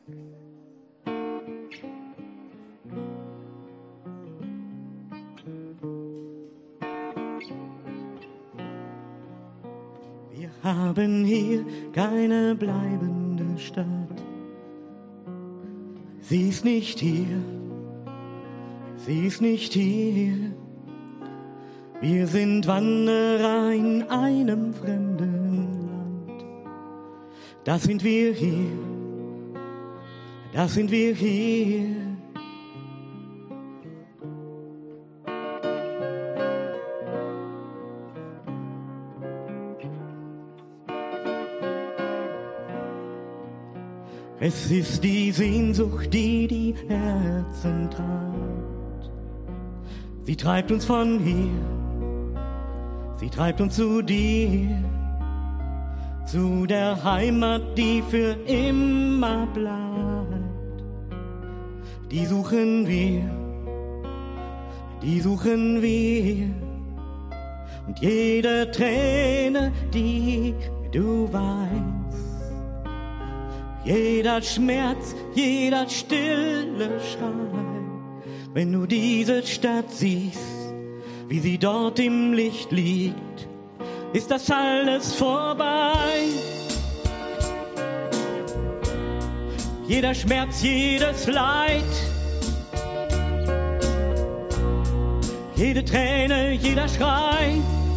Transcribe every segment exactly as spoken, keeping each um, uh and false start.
Wir haben hier keine bleibende Stadt. Sie ist nicht hier, sie ist nicht hier. Wir sind Wanderer in einem fremden Land. Da sind wir hier, da sind wir hier. Es ist die Sehnsucht, die die Herzen treibt. Sie treibt uns von hier, sie treibt uns zu dir, zu der Heimat, die für immer bleibt. Die suchen wir, die suchen wir. Und jede Träne, die du weinst, jeder Schmerz, jeder stille Schrei, wenn du diese Stadt siehst, wie sie dort im Licht liegt, ist das alles vorbei. Jeder Schmerz, jedes Leid, jede Träne, jeder Schrei,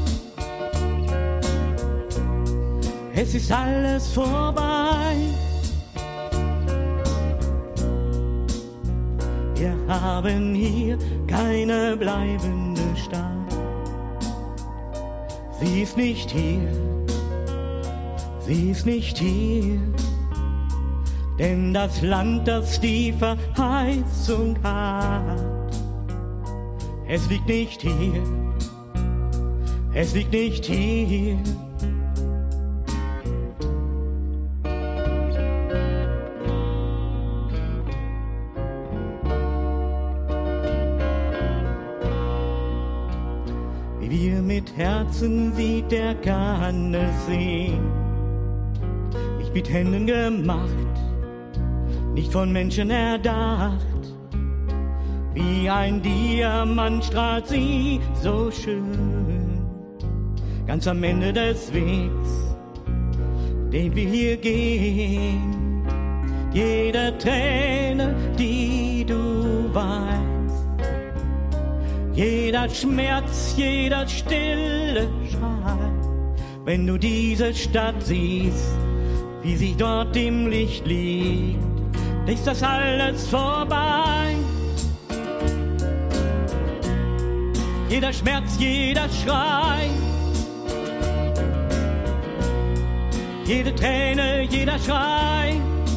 es ist alles vorbei. Wir haben hier keine bleibende Stadt. Sie ist nicht hier, sie ist nicht hier. Denn das Land, das die Verheißung hat, es liegt nicht hier, es liegt nicht hier. Mit Herzen sieht, der kann es sehen. Nicht mit Händen gemacht, nicht von Menschen erdacht. Wie ein Diamant strahlt sie so schön. Ganz am Ende des Wegs, den wir hier gehen. Jede Träne, die du weinst, jeder Schmerz, jeder stille Schrei, wenn du diese Stadt siehst, wie sie dort im Licht liegt, ist das alles vorbei. Jeder Schmerz, jeder Schrei, jede Träne, jeder Schrei,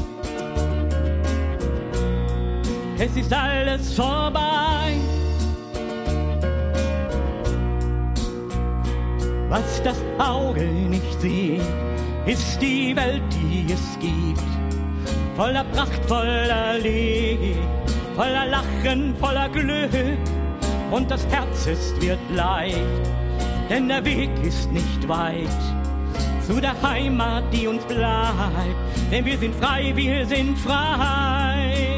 es ist alles vorbei. Was das Auge nicht sieht, ist die Welt, die es gibt. Voller Pracht, voller Leben, voller Lachen, voller Glück. Und das Herz ist wird leicht, denn der Weg ist nicht weit. Zu der Heimat, die uns bleibt, denn wir sind frei, wir sind frei.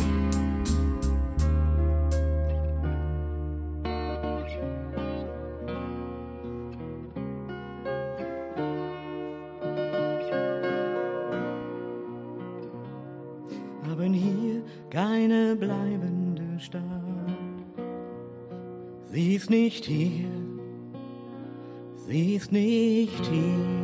Haben hier keine bleibende Stadt. Sie ist nicht hier, sie ist nicht hier.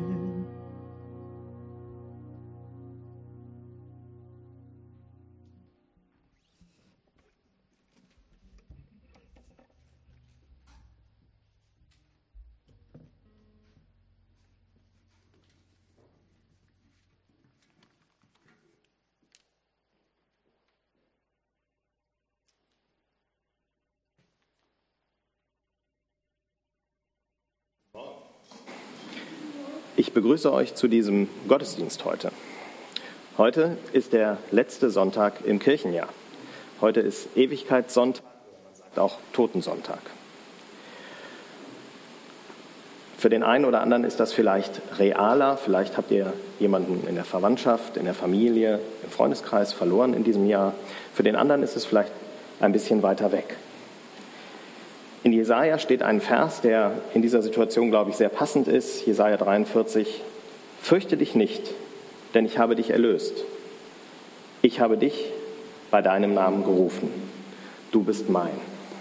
Ich begrüße euch zu diesem Gottesdienst heute. Heute ist der letzte Sonntag im Kirchenjahr. Heute ist Ewigkeitssonntag, auch Totensonntag. Für den einen oder anderen ist das vielleicht realer. Vielleicht habt ihr jemanden in der Verwandtschaft, in der Familie, im Freundeskreis verloren in diesem Jahr. Für den anderen ist es vielleicht ein bisschen weiter weg. In Jesaja steht ein Vers, der in dieser Situation, glaube ich, sehr passend ist. Jesaja dreiundvierzig. Fürchte dich nicht, denn ich habe dich erlöst. Ich habe dich bei deinem Namen gerufen. Du bist mein.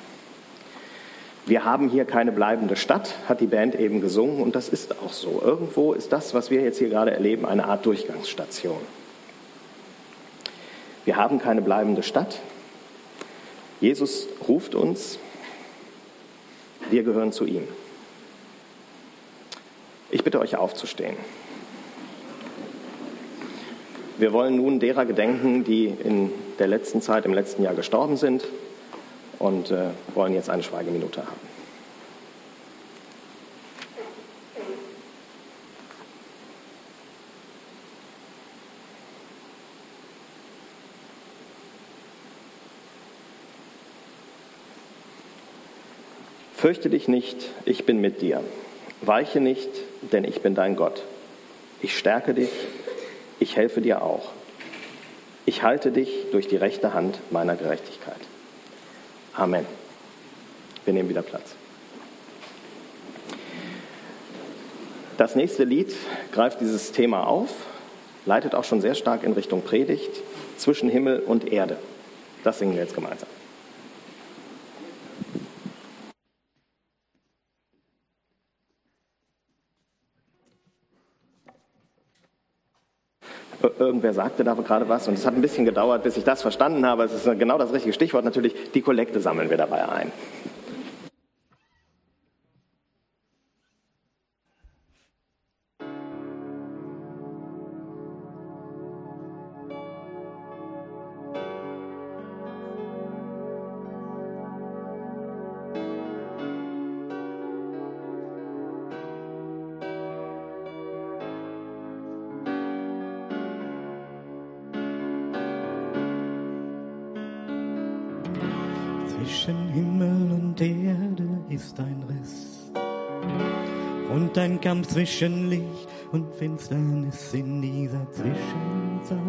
Wir haben hier keine bleibende Stadt, hat die Band eben gesungen, und das ist auch so. Irgendwo ist das, was wir jetzt hier gerade erleben, eine Art Durchgangsstation. Wir haben keine bleibende Stadt. Jesus ruft uns, wir gehören zu ihm. Ich bitte euch aufzustehen. Wir wollen nun derer gedenken, die in der letzten Zeit, im letzten Jahr gestorben sind, und äh, wollen jetzt eine Schweigeminute haben. Fürchte dich nicht, ich bin mit dir. Weiche nicht, denn ich bin dein Gott. Ich stärke dich, ich helfe dir auch. Ich halte dich durch die rechte Hand meiner Gerechtigkeit. Amen. Wir nehmen wieder Platz. Das nächste Lied greift dieses Thema auf, leitet auch schon sehr stark in Richtung Predigt, zwischen Himmel und Erde. Das singen wir jetzt gemeinsam. Irgendwer sagte da gerade was, und es hat ein bisschen gedauert, bis ich das verstanden habe. Es ist genau das richtige Stichwort natürlich. Die Kollekte sammeln wir dabei ein. Zwischen Himmel und Erde ist ein Riss und ein Kampf zwischen Licht und Finsternis in dieser Zwischenzeit.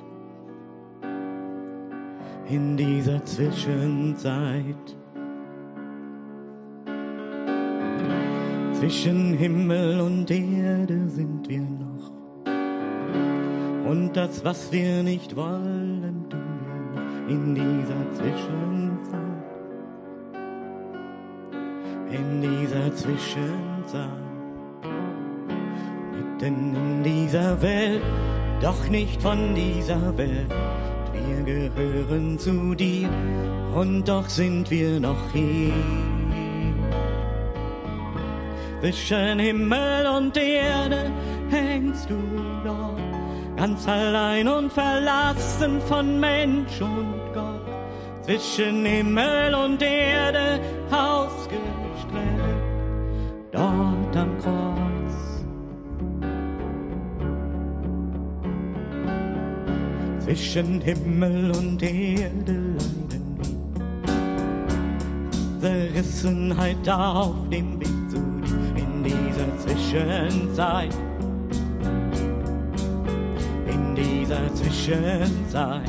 In dieser Zwischenzeit. Zwischen Himmel und Erde sind wir noch, und das, was wir nicht wollen, tun wir noch in dieser Zwischenzeit. In dieser Zwischenzeit, mitten in dieser Welt, doch nicht von dieser Welt. Wir gehören zu dir, und doch sind wir noch hier. Zwischen Himmel und Erde hängst du dort, ganz allein und verlassen von Mensch und Gott. Zwischen Himmel und Erde ausgestreckt, dort am Kreuz. Zwischen Himmel und Erde leiden wir Zerrissenheit auf dem Weg zu dir in dieser Zwischenzeit. In dieser Zwischenzeit.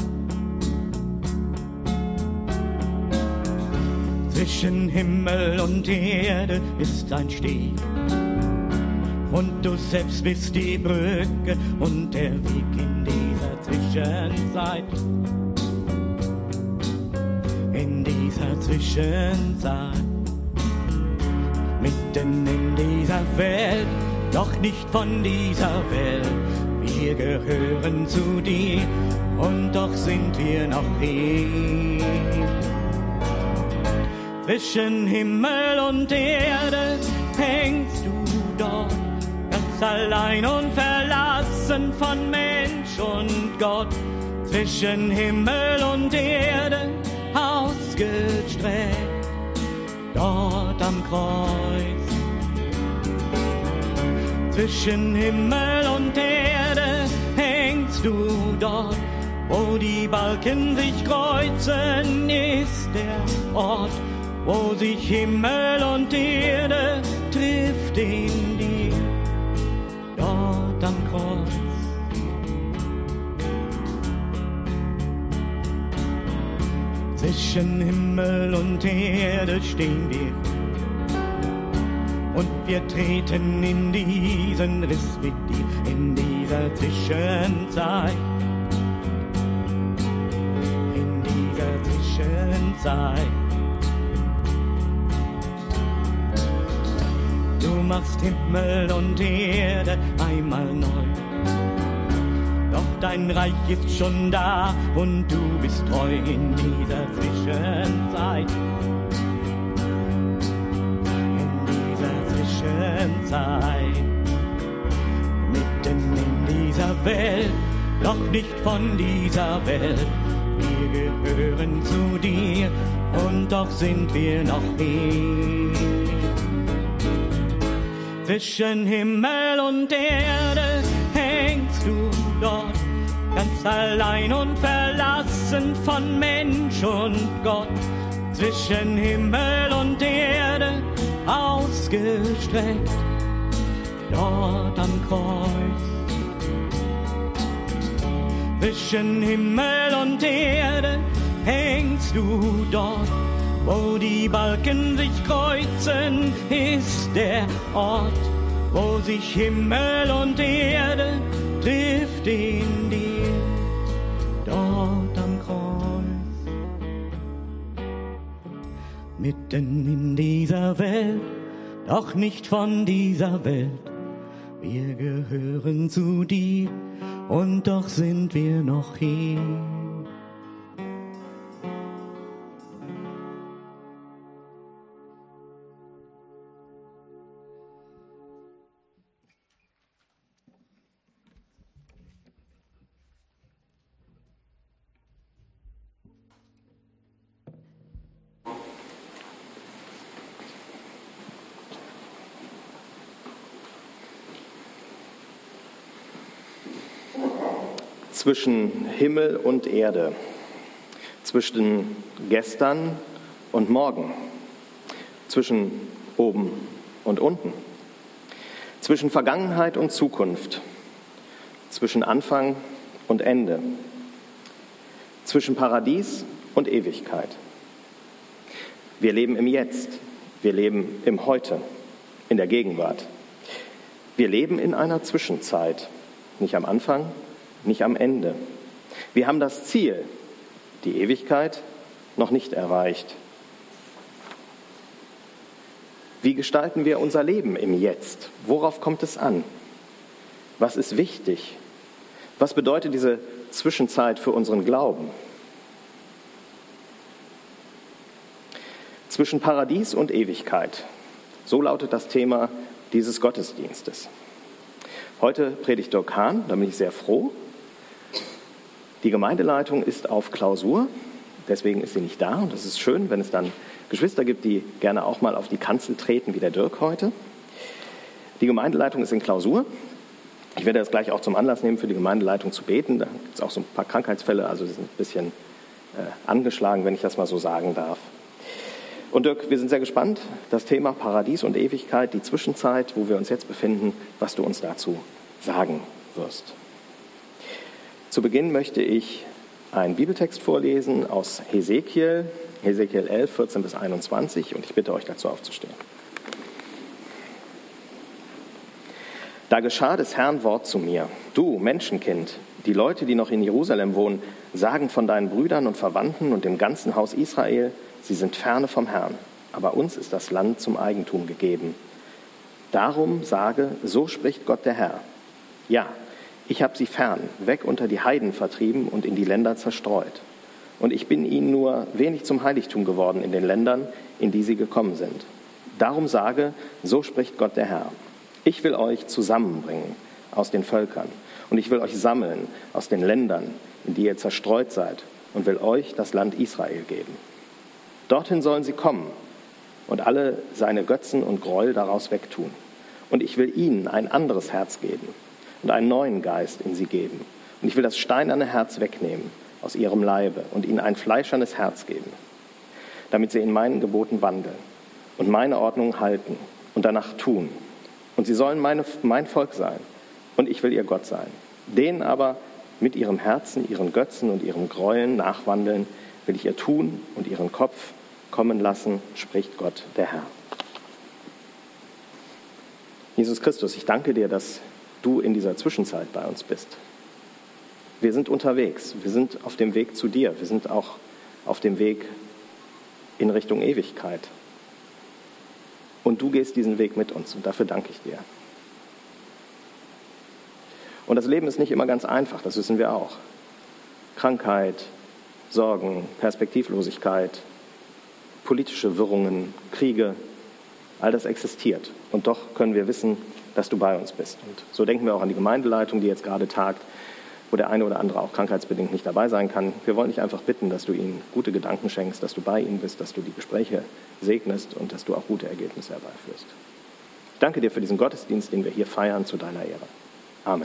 Zwischen Himmel und Erde ist ein Steg, und du selbst bist die Brücke und der Weg in dieser Zwischenzeit. In dieser Zwischenzeit. Mitten in dieser Welt, doch nicht von dieser Welt. Wir gehören zu dir, und doch sind wir noch hier. Zwischen Himmel und Erde hängst du dort, ganz allein und verlassen von Mensch und Gott. Zwischen Himmel und Erde ausgestreckt, dort am Kreuz. Zwischen Himmel und Erde hängst du dort, wo die Balken sich kreuzen, ist der Ort, wo sich Himmel und Erde trifft in dir dort am Kreuz. Zwischen Himmel und Erde stehen wir und wir treten in diesen Riss mit dir, in dieser Zwischenzeit. In dieser Zwischenzeit. Du machst Himmel und Erde einmal neu. Doch dein Reich ist schon da und du bist treu in dieser Zwischenzeit. In dieser Zwischenzeit. Mitten in dieser Welt, doch nicht von dieser Welt. Wir gehören zu dir und doch sind wir noch hier. Zwischen Himmel und Erde hängst du dort, ganz allein und verlassen von Mensch und Gott. Zwischen Himmel und Erde ausgestreckt, dort am Kreuz. Zwischen Himmel und Erde hängst du dort, wo die Balken sich kreuzen, ist der Ort, wo sich Himmel und Erde trifft in dir, dort am Kreuz. Mitten in dieser Welt, doch nicht von dieser Welt. Wir gehören zu dir und doch sind wir noch hier. Zwischen Himmel und Erde, zwischen gestern und morgen, zwischen oben und unten, zwischen Vergangenheit und Zukunft, zwischen Anfang und Ende, zwischen Paradies und Ewigkeit. Wir leben im Jetzt, wir leben im Heute, in der Gegenwart. Wir leben in einer Zwischenzeit, nicht am Anfang, nicht am Ende. Wir haben das Ziel, die Ewigkeit, noch nicht erreicht. Wie gestalten wir unser Leben im Jetzt? Worauf kommt es an? Was ist wichtig? Was bedeutet diese Zwischenzeit für unseren Glauben? Zwischen Paradies und Ewigkeit. So lautet das Thema dieses Gottesdienstes. Heute predigt Dirk Hahn, da bin ich sehr froh. Die Gemeindeleitung ist auf Klausur, deswegen ist sie nicht da. Und es ist schön, wenn es dann Geschwister gibt, die gerne auch mal auf die Kanzel treten, wie der Dirk heute. Die Gemeindeleitung ist in Klausur. Ich werde das gleich auch zum Anlass nehmen, für die Gemeindeleitung zu beten. Da gibt es auch so ein paar Krankheitsfälle, also sie sind ein bisschen äh, angeschlagen, wenn ich das mal so sagen darf. Und Dirk, wir sind sehr gespannt, das Thema Paradies und Ewigkeit, die Zwischenzeit, wo wir uns jetzt befinden, was du uns dazu sagen wirst. Zu Beginn möchte ich einen Bibeltext vorlesen aus Hesekiel, Hesekiel elf, vierzehn bis einundzwanzig, und ich bitte euch dazu aufzustehen. Da geschah des Herrn Wort zu mir: Du, Menschenkind, die Leute, die noch in Jerusalem wohnen, sagen von deinen Brüdern und Verwandten und dem ganzen Haus Israel, sie sind ferne vom Herrn, aber uns ist das Land zum Eigentum gegeben. Darum sage, so spricht Gott der Herr: Ja, ich habe sie fern, weg unter die Heiden vertrieben und in die Länder zerstreut. Und ich bin ihnen nur wenig zum Heiligtum geworden in den Ländern, in die sie gekommen sind. Darum sage, so spricht Gott der Herr: Ich will euch zusammenbringen aus den Völkern und ich will euch sammeln aus den Ländern, in die ihr zerstreut seid, und will euch das Land Israel geben. Dorthin sollen sie kommen und alle seine Götzen und Gräuel daraus wegtun. Und ich will ihnen ein anderes Herz geben und einen neuen Geist in sie geben. Und ich will das steinerne Herz wegnehmen aus ihrem Leibe und ihnen ein fleischernes Herz geben, damit sie in meinen Geboten wandeln und meine Ordnungen halten und danach tun. Und sie sollen meine, mein Volk sein und ich will ihr Gott sein. Denen aber mit ihrem Herzen, ihren Götzen und ihrem Gräueln nachwandeln, will ich ihr tun und ihren Kopf kommen lassen, spricht Gott, der Herr. Jesus Christus, ich danke dir, dass du in dieser Zwischenzeit bei uns bist. Wir sind unterwegs, wir sind auf dem Weg zu dir, wir sind auch auf dem Weg in Richtung Ewigkeit. Und du gehst diesen Weg mit uns und dafür danke ich dir. Und das Leben ist nicht immer ganz einfach, das wissen wir auch. Krankheit, Sorgen, Perspektivlosigkeit, politische Wirrungen, Kriege, all das existiert. Und doch können wir wissen, dass du bei uns bist. Und so denken wir auch an die Gemeindeleitung, die jetzt gerade tagt, wo der eine oder andere auch krankheitsbedingt nicht dabei sein kann. Wir wollen dich einfach bitten, dass du ihnen gute Gedanken schenkst, dass du bei ihnen bist, dass du die Gespräche segnest und dass du auch gute Ergebnisse herbeiführst. Ich danke dir für diesen Gottesdienst, den wir hier feiern, zu deiner Ehre. Amen.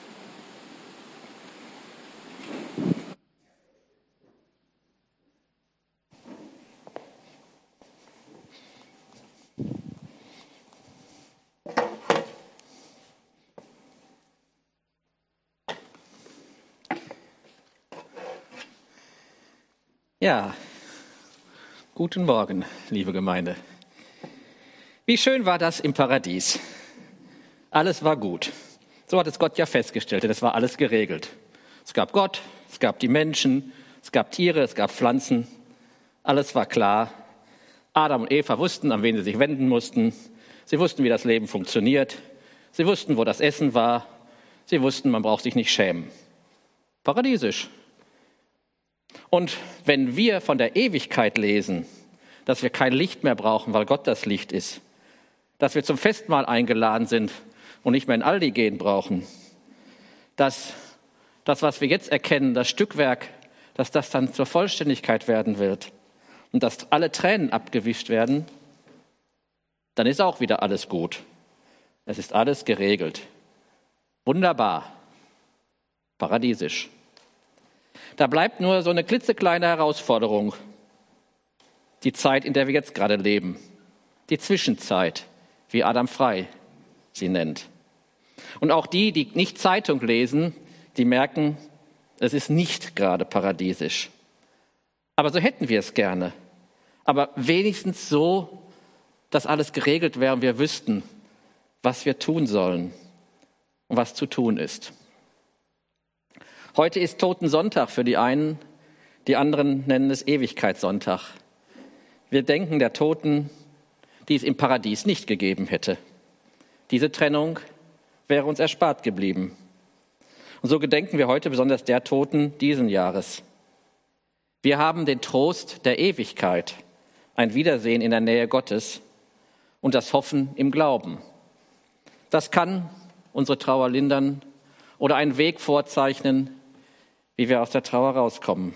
Ja, guten Morgen, liebe Gemeinde. Wie schön war das im Paradies. Alles war gut. So hat es Gott ja festgestellt, denn es war alles geregelt. Es gab Gott, es gab die Menschen, es gab Tiere, es gab Pflanzen. Alles war klar. Adam und Eva wussten, an wen sie sich wenden mussten. Sie wussten, wie das Leben funktioniert. Sie wussten, wo das Essen war. Sie wussten, man braucht sich nicht schämen. Paradiesisch. Und wenn wir von der Ewigkeit lesen, dass wir kein Licht mehr brauchen, weil Gott das Licht ist, dass wir zum Festmahl eingeladen sind und nicht mehr in Aldi gehen brauchen, dass das, was wir jetzt erkennen, das Stückwerk, dass das dann zur Vollständigkeit werden wird und dass alle Tränen abgewischt werden, dann ist auch wieder alles gut. Es ist alles geregelt. Wunderbar. Paradiesisch. Da bleibt nur so eine klitzekleine Herausforderung. Die Zeit, in der wir jetzt gerade leben. Die Zwischenzeit, wie Adam Frei sie nennt. Und auch die, die nicht Zeitung lesen, die merken, es ist nicht gerade paradiesisch. Aber so hätten wir es gerne. Aber wenigstens so, dass alles geregelt wäre und wir wüssten, was wir tun sollen und was zu tun ist. Heute ist Totensonntag für die einen, die anderen nennen es Ewigkeitssonntag. Wir denken der Toten, die es im Paradies nicht gegeben hätte. Diese Trennung wäre uns erspart geblieben. Und so gedenken wir heute besonders der Toten diesen Jahres. Wir haben den Trost der Ewigkeit, ein Wiedersehen in der Nähe Gottes und das Hoffen im Glauben. Das kann unsere Trauer lindern oder einen Weg vorzeichnen, wie wir aus der Trauer rauskommen.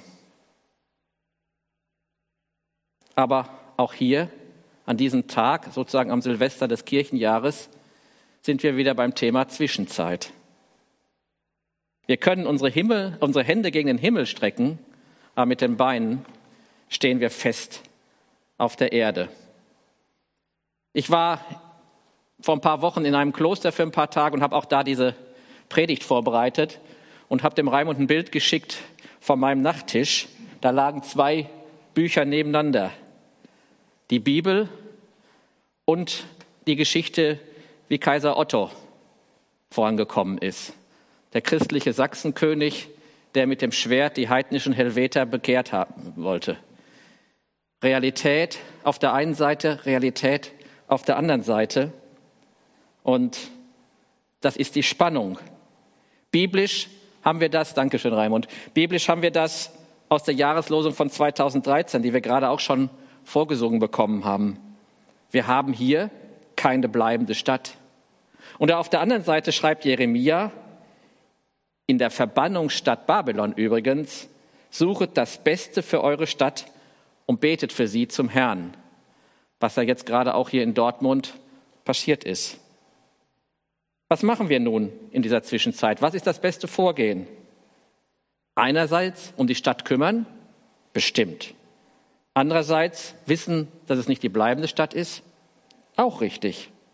Aber auch hier, an diesem Tag, sozusagen am Silvester des Kirchenjahres, sind wir wieder beim Thema Zwischenzeit. Wir können unsere, Himmel, unsere Hände gegen den Himmel strecken, aber mit den Beinen stehen wir fest auf der Erde. Ich war vor ein paar Wochen in einem Kloster für ein paar Tage und habe auch da diese Predigt vorbereitet und habe dem Raimund ein Bild geschickt von meinem Nachttisch. Da lagen zwei Bücher nebeneinander. Die Bibel und die Geschichte, wie Kaiser Otto vorangekommen ist. Der christliche Sachsenkönig, der mit dem Schwert die heidnischen Helveter bekehrt haben wollte. Realität auf der einen Seite, Realität auf der anderen Seite. Und das ist die Spannung. Biblisch haben wir das, danke schön Raimund, biblisch haben wir das aus der Jahreslosung von zweitausenddreizehn, die wir gerade auch schon vorgesungen bekommen haben. Wir haben hier keine bleibende Stadt. Und auf der anderen Seite schreibt Jeremia, in der Verbannungsstadt Babylon übrigens, suchet das Beste für eure Stadt und betet für sie zum Herrn. Was ja jetzt gerade auch hier in Dortmund passiert ist. Was machen wir nun in dieser Zwischenzeit? Was ist das beste Vorgehen? Einerseits um die Stadt kümmern? Bestimmt. Andererseits wissen, dass es nicht die bleibende Stadt ist? Auch richtig.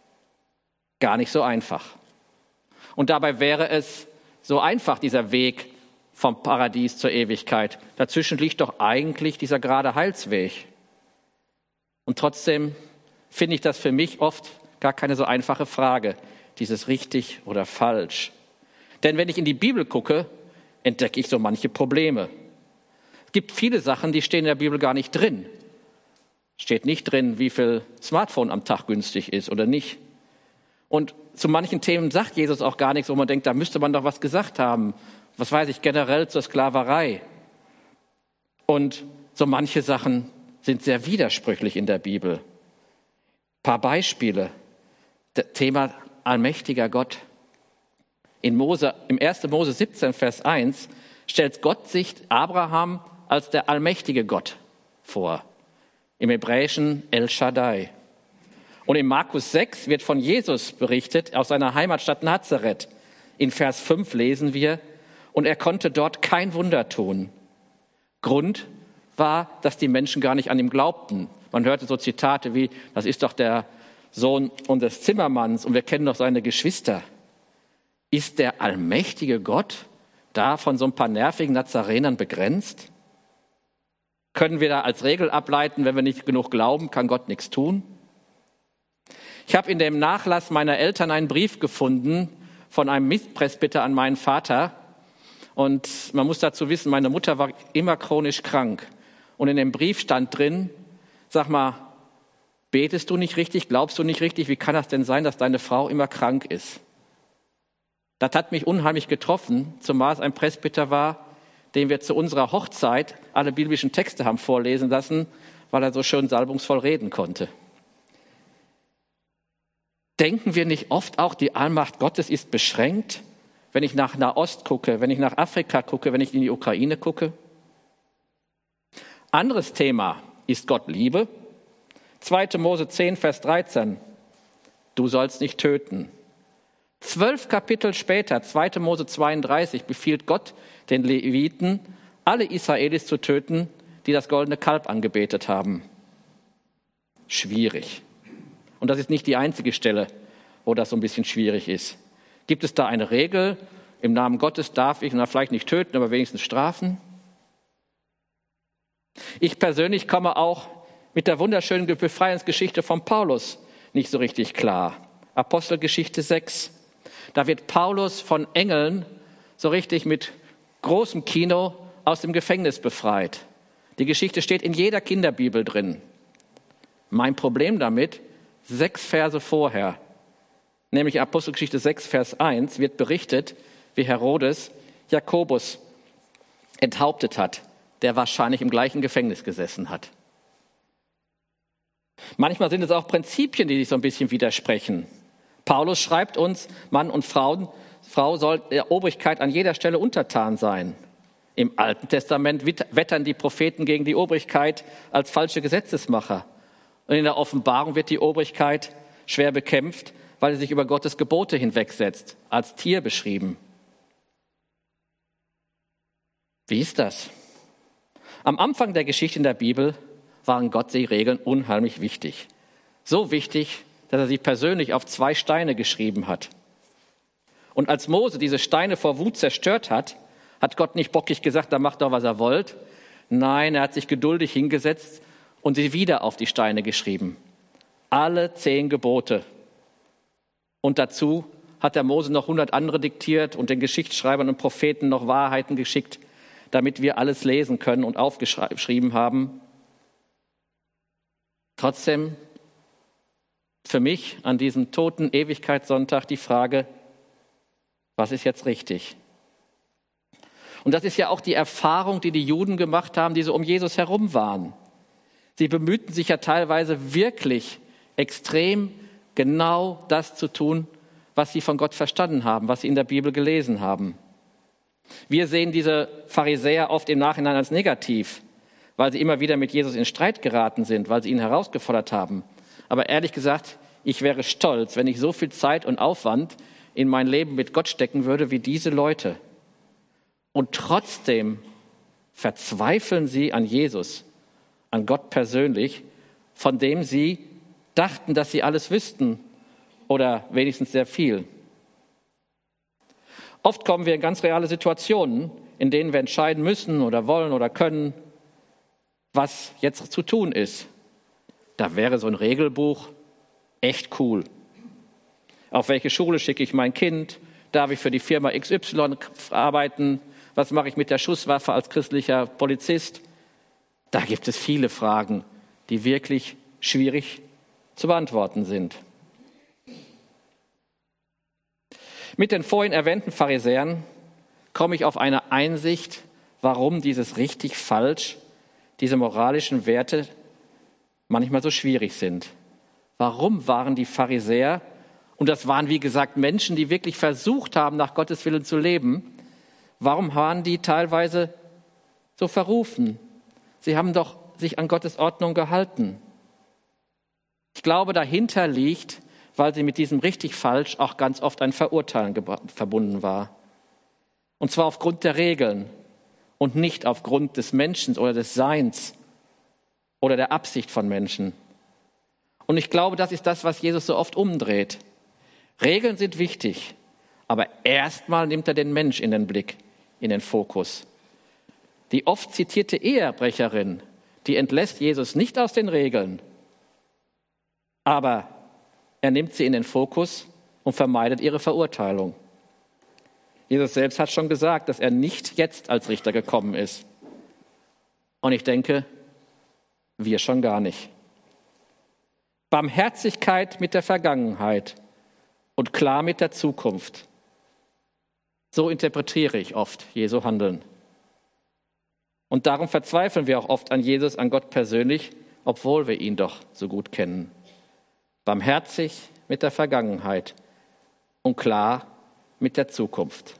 gar nicht so einfach. Und dabei wäre es so einfach, dieser Weg vom Paradies zur Ewigkeit. Dazwischen liegt doch eigentlich dieser gerade Heilsweg. Und trotzdem finde ich das für mich oft gar keine so einfache Frage, dieses richtig oder falsch. Denn wenn ich in die Bibel gucke, entdecke ich so manche Probleme. Es gibt viele Sachen, die stehen in der Bibel gar nicht drin. Steht nicht drin, wie viel Smartphone am Tag günstig ist oder nicht. Und zu manchen Themen sagt Jesus auch gar nichts, wo man denkt, da müsste man doch was gesagt haben. Was weiß ich, generell zur Sklaverei. Und so manche Sachen sind sehr widersprüchlich in der Bibel. Ein paar Beispiele. Das Thema allmächtiger Gott. In Mose, im ersten Mose siebzehn, Vers eins, stellt Gott sich Abraham als der allmächtige Gott vor. Im Hebräischen El Shaddai. Und in Markus sechs wird von Jesus berichtet, aus seiner Heimatstadt Nazareth. In Vers fünf lesen wir, und er konnte dort kein Wunder tun. Grund war, dass die Menschen gar nicht an ihm glaubten. Man hörte so Zitate wie, das ist doch der Sohn unseres Zimmermanns und wir kennen doch seine Geschwister. Ist der allmächtige Gott da von so ein paar nervigen Nazarenern begrenzt? Können wir da als Regel ableiten, wenn wir nicht genug glauben, kann Gott nichts tun? Ich habe in dem Nachlass meiner Eltern einen Brief gefunden von einem Mitpresbyter an meinen Vater. Und man muss dazu wissen, meine Mutter war immer chronisch krank. Und in dem Brief stand drin, sag mal, betest du nicht richtig, glaubst du nicht richtig? Wie kann das denn sein, dass deine Frau immer krank ist? Das hat mich unheimlich getroffen, zumal es ein Presbyter war, den wir zu unserer Hochzeit alle biblischen Texte haben vorlesen lassen, weil er so schön salbungsvoll reden konnte. Denken wir nicht oft auch, die Allmacht Gottes ist beschränkt? Wenn ich nach Nahost gucke, wenn ich nach Afrika gucke, wenn ich in die Ukraine gucke? Anderes Thema, ist Gott Liebe? zweiter Mose zehn, Vers dreizehn. Du sollst nicht töten. Zwölf Kapitel später, zweiter Mose zweiunddreißig, befiehlt Gott den Leviten, alle Israelis zu töten, die das goldene Kalb angebetet haben. Schwierig. Und das ist nicht die einzige Stelle, wo das so ein bisschen schwierig ist. Gibt es da eine Regel? Im Namen Gottes darf ich, na vielleicht nicht töten, aber wenigstens strafen? Ich persönlich komme auch mit der wunderschönen Befreiungsgeschichte von Paulus nicht so richtig klar. Apostelgeschichte sechs. Da wird Paulus von Engeln so richtig mit großem Kino aus dem Gefängnis befreit. Die Geschichte steht in jeder Kinderbibel drin. Mein Problem damit, sechs Verse vorher, nämlich in Apostelgeschichte sechs, Vers eins, wird berichtet, wie Herodes Jakobus enthauptet hat, der wahrscheinlich im gleichen Gefängnis gesessen hat. Manchmal sind es auch Prinzipien, die sich so ein bisschen widersprechen. Paulus schreibt uns, Mann und Frauen, Frau soll der Obrigkeit an jeder Stelle untertan sein. Im Alten Testament wettern die Propheten gegen die Obrigkeit als falsche Gesetzesmacher. Und in der Offenbarung wird die Obrigkeit schwer bekämpft, weil sie sich über Gottes Gebote hinwegsetzt, als Tier beschrieben. Wie ist das? Am Anfang der Geschichte in der Bibel waren Gott die Regeln unheimlich wichtig. So wichtig, dass er sie persönlich auf zwei Steine geschrieben hat. Und als Mose diese Steine vor Wut zerstört hat, hat Gott nicht bockig gesagt, da macht doch, was er wollt. Nein, er hat sich geduldig hingesetzt und sie wieder auf die Steine geschrieben. Alle zehn Gebote. Und dazu hat der Mose noch hundert andere diktiert und den Geschichtsschreibern und Propheten noch Wahrheiten geschickt, damit wir alles lesen können und aufgeschrieben haben. Trotzdem für mich an diesem toten Ewigkeitssonntag die Frage, was ist jetzt richtig? Und das ist ja auch die Erfahrung, die die Juden gemacht haben, die so um Jesus herum waren. Sie bemühten sich ja teilweise wirklich extrem genau das zu tun, was sie von Gott verstanden haben, was sie in der Bibel gelesen haben. Wir sehen diese Pharisäer oft im Nachhinein als negativ, weil sie immer wieder mit Jesus in Streit geraten sind, weil sie ihn herausgefordert haben. Aber ehrlich gesagt, ich wäre stolz, wenn ich so viel Zeit und Aufwand in mein Leben mit Gott stecken würde wie diese Leute. Und trotzdem verzweifeln sie an Jesus, an Gott persönlich, von dem sie dachten, dass sie alles wüssten oder wenigstens sehr viel. Oft kommen wir in ganz reale Situationen, in denen wir entscheiden müssen oder wollen oder können, was jetzt zu tun ist. Da wäre so ein Regelbuch echt cool. Auf welche Schule schicke ich mein Kind? Darf ich für die Firma X Y arbeiten? Was mache ich mit der Schusswaffe als christlicher Polizist? Da gibt es viele Fragen, die wirklich schwierig zu beantworten sind. Mit den vorhin erwähnten Pharisäern komme ich auf eine Einsicht, warum dieses richtig falsch, diese moralischen Werte manchmal so schwierig sind. Warum waren die Pharisäer, und das waren wie gesagt Menschen, die wirklich versucht haben, nach Gottes Willen zu leben, warum waren die teilweise so verrufen? Sie haben doch sich an Gottes Ordnung gehalten. Ich glaube, dahinter liegt, weil sie mit diesem richtig falsch auch ganz oft ein Verurteilen ge- verbunden war. Und zwar aufgrund der Regeln und nicht aufgrund des Menschen oder des Seins oder der Absicht von Menschen. Und ich glaube, das ist das, was Jesus so oft umdreht. Regeln sind wichtig, aber erstmal nimmt er den Mensch in den Blick, in den Fokus. Die oft zitierte Ehebrecherin, die entlässt Jesus nicht aus den Regeln, aber er nimmt sie in den Fokus und vermeidet ihre Verurteilung. Jesus selbst hat schon gesagt, dass er nicht jetzt als Richter gekommen ist. Und ich denke, wir schon gar nicht. Barmherzigkeit mit der Vergangenheit und klar mit der Zukunft. So interpretiere ich oft Jesu Handeln. Und darum verzweifeln wir auch oft an Jesus, an Gott persönlich, obwohl wir ihn doch so gut kennen. Barmherzig mit der Vergangenheit und klar mit der Zukunft.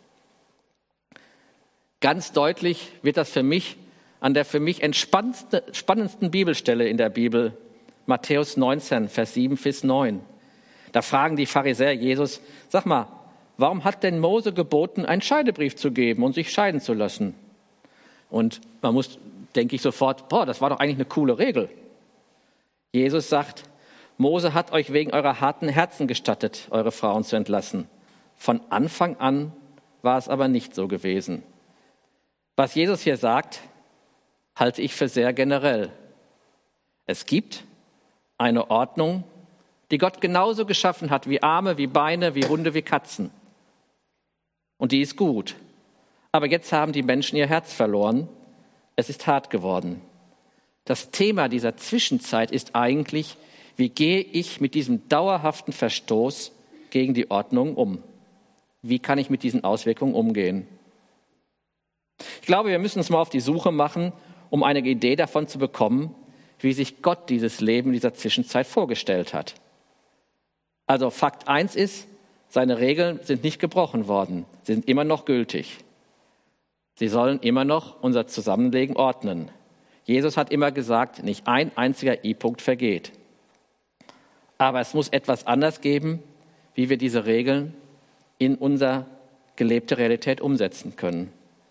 Ganz deutlich wird das für mich an der für mich entspannendsten Bibelstelle in der Bibel, Matthäus neunzehn, Vers sieben bis neun. Da fragen die Pharisäer Jesus, sag mal, warum hat denn Mose geboten, einen Scheidebrief zu geben und sich scheiden zu lassen? Und man muss, denke ich sofort, boah, das war doch eigentlich eine coole Regel. Jesus sagt, Mose hat euch wegen eurer harten Herzen gestattet, eure Frauen zu entlassen. Von Anfang an war es aber nicht so gewesen. Was Jesus hier sagt, halte ich für sehr generell. Es gibt eine Ordnung, die Gott genauso geschaffen hat wie Arme, wie Beine, wie Hunde, wie Katzen. Und die ist gut. Aber jetzt haben die Menschen ihr Herz verloren. Es ist hart geworden. Das Thema dieser Zwischenzeit ist eigentlich, wie gehe ich mit diesem dauerhaften Verstoß gegen die Ordnung um? Wie kann ich mit diesen Auswirkungen umgehen? Ich glaube, wir müssen uns mal auf die Suche machen, um eine Idee davon zu bekommen, wie sich Gott dieses Leben in dieser Zwischenzeit vorgestellt hat. Also Fakt eins ist, seine Regeln sind nicht gebrochen worden. Sie sind immer noch gültig. Sie sollen immer noch unser Zusammenleben ordnen. Jesus hat immer gesagt, nicht ein einziger I-Punkt vergeht. Aber es muss etwas anders geben, wie wir diese Regeln in unsere gelebte Realität umsetzen können.